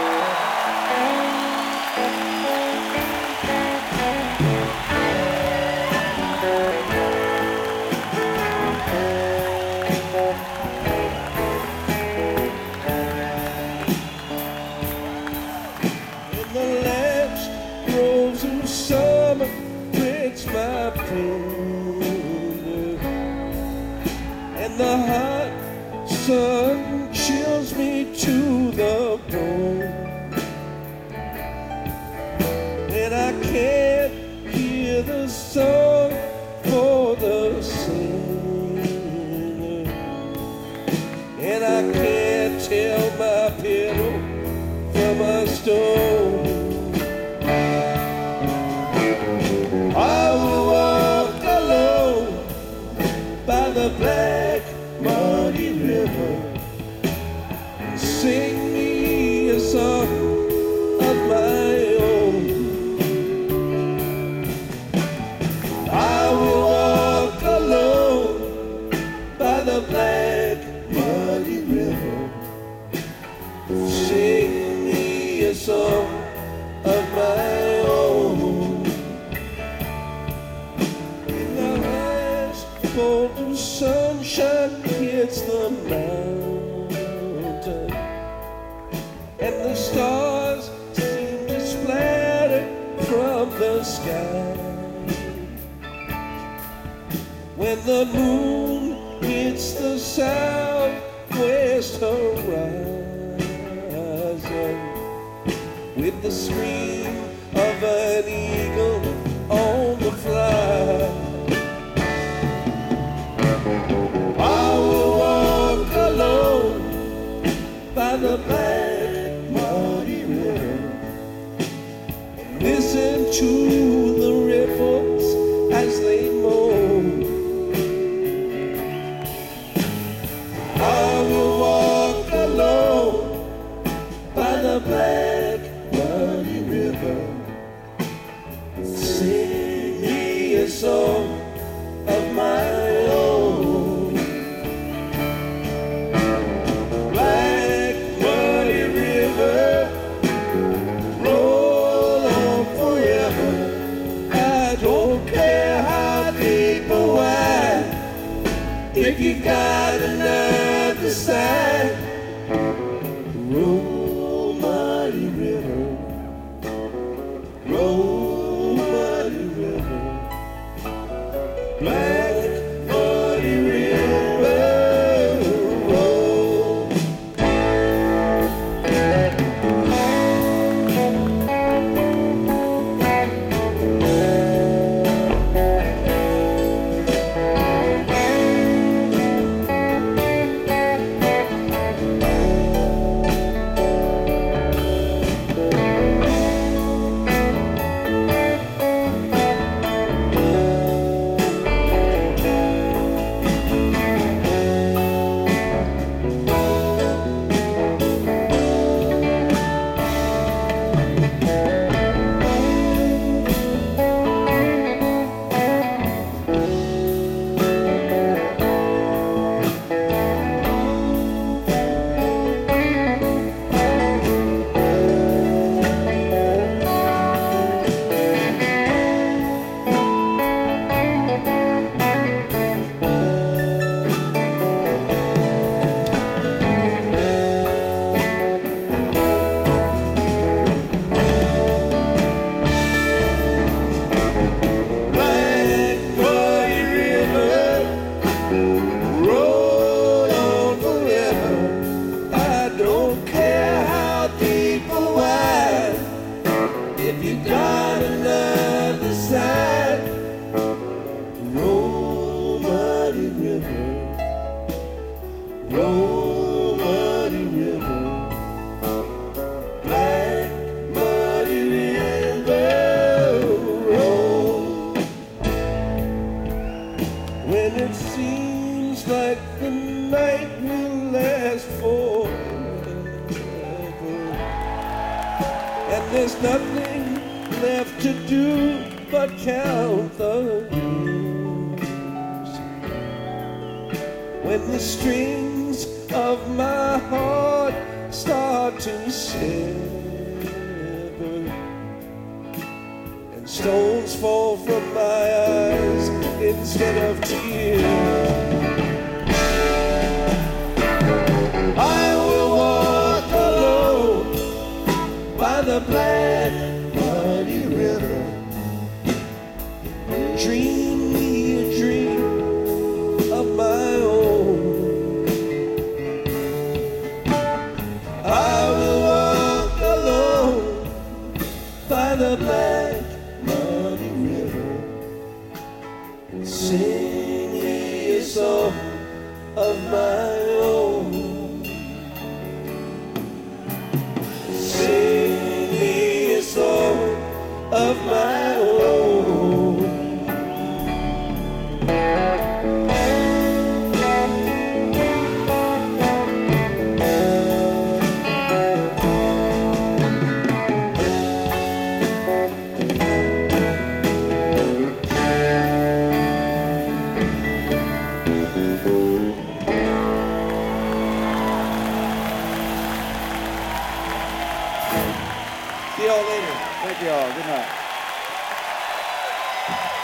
And the hot sun chills me to the bone, and I can't hear the song for the singer, and I can't tell my pillow from a stone. I will walk alone by the black muddy river, sing me a song of my own. I will walk alone by the black muddy river, sing me a song of my own. Golden sunshine hits the mountain, and the stars seem to splatter from the sky. When the moon hits the southwest horizon, with the scream of an eagle on the fly, by the black muddy river, listen to the ripples as they moan. I will walk alone by the black muddy river, sing me a song of my own. If you got another side, roll muddy river, roll muddy river, black muddy river, roll. If you got another side, roll muddy river, roll muddy river, black muddy river, roll. When it seems like the night will last forever, and there's nothing left to do but count the years. When the strings of my heart start hard to sever, and stones fall from my eyes instead of tears. I will walk alone by the black muddy river, dream me a dream of my own. I will walk alone by the black muddy river and sing me a song of my own. Sing me a song of my own. See y'all later. Thank you all. Good night.